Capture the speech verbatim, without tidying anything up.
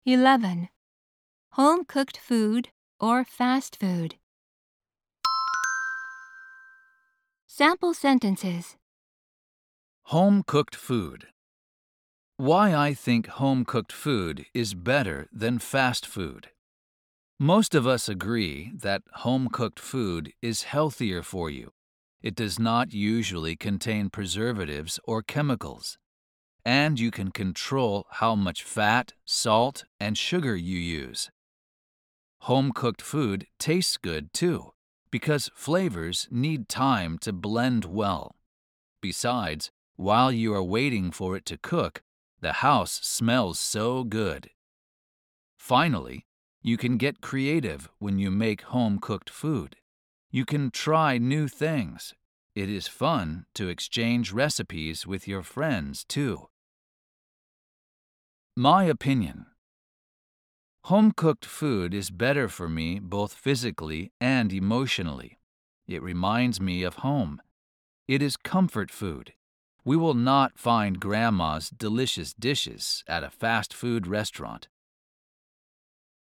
eleven. Home-cooked food or fast food. Sample sentences. Home-cooked food. Why I think home-cooked food is better than fast food. Most of us agree that home-cooked food is healthier for you. It does not usually contain preservatives or chemicals, and you can control how much fat, salt, and sugar you use. Home-cooked food tastes good too, because flavors need time to blend well. Besides, while you are waiting for it to cook, the house smells so good. Finally, you can get creative when you make home-cooked food. You can try new things. It is fun to exchange recipes with your friends, too. My opinion. Home-cooked food is better for me both physically and emotionally. It reminds me of home. It is comfort food. We will not find Grandma's delicious dishes at a fast food restaurant.